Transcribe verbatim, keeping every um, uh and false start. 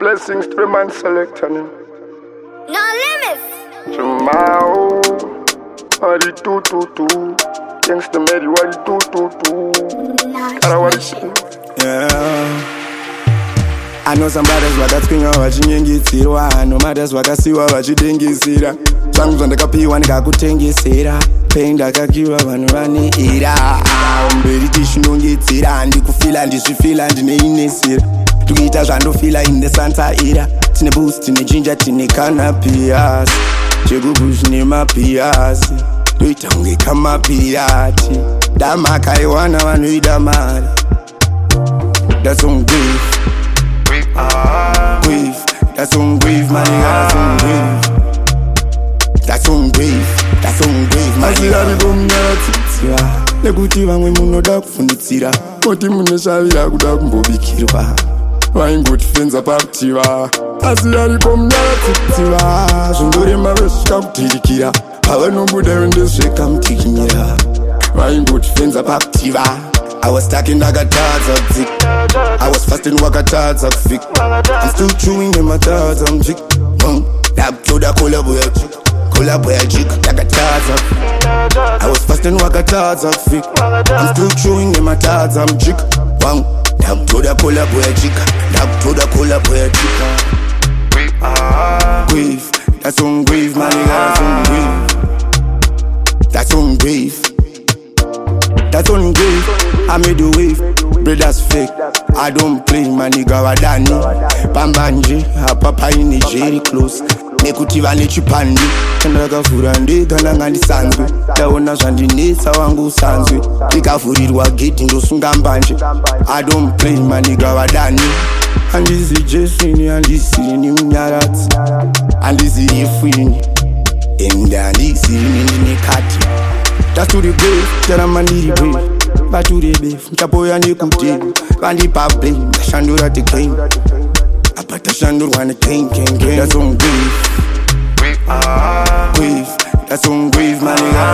Blessings to the man selecting him. No limits. Tomorrow, what it do do do? Thanks to Mary, what it do do do? Cara, what it do? Yeah. I know some brothers vakatwinga vachinyengeterwa, no mothers vakasiwa vachitengesera. Zvangu zvandakapiwa ndikakutengesera, pei ndakakiwa vanhu vane era. Mberi tichinongedzera, handikufila ndizvifila ndineinesera. Tukuita zvandofila in the Santa era. Tine boost, tine ginger, tine cannabis. Chigugu zvine mapiasi, toita kunge kamapirati. Damakaiwana vanoida mari. That's on grief. Grief, that's on grief, my nigga, that's on grief. That's on grief, that's on grief, my nigga. Asi kumnyaratsitsira, nekuti vamwe munoda kufunditsira, moti muneshavira kuda kumbobikirwa, vaingotifenza pakutiva. Asi kumnyaratsitsira, zvindorema vesvika kutirikira, pavanombuda vendesvika mutikinyira, vaingotifenza pakutiva. I was stuck in Nagatadza, I was fasting Wakatadza, I'm still chewing in my thoughts, I'm jig. Dab to the cola boy, cola boy, jig, Nagatadza. I was fasting Wakatadza, I'm still chewing in my thoughts, I'm jig. Dab to the cola boy, jig, dab to the cola boy, jig. Grief, that's on grief, my nigga, that's on grief. That's on grief. That's on grief, I made a wave. Brothers fake, I don't play, my nigga wadani. Pambanje, papa in Jerry close. Nekutiva nechipandi, ndakavhura ndega nangandisanzwe. Taona zvandinetsa wangu usanzwe. Ndikavhurirwa gate ndosunga mbanje. I don't play, my nigga wadani. Handizi Jeffini, handisini munyaradzi, handizi Efini, and handisini ndinekati. That's to the grave, tell them I need a brave. Back to the beef, Chapoya Nikute, Bandipa blame, Shandur at the game. I put the Shandur when the king can get. That's on grief. Grief, that's on grief, my nigga.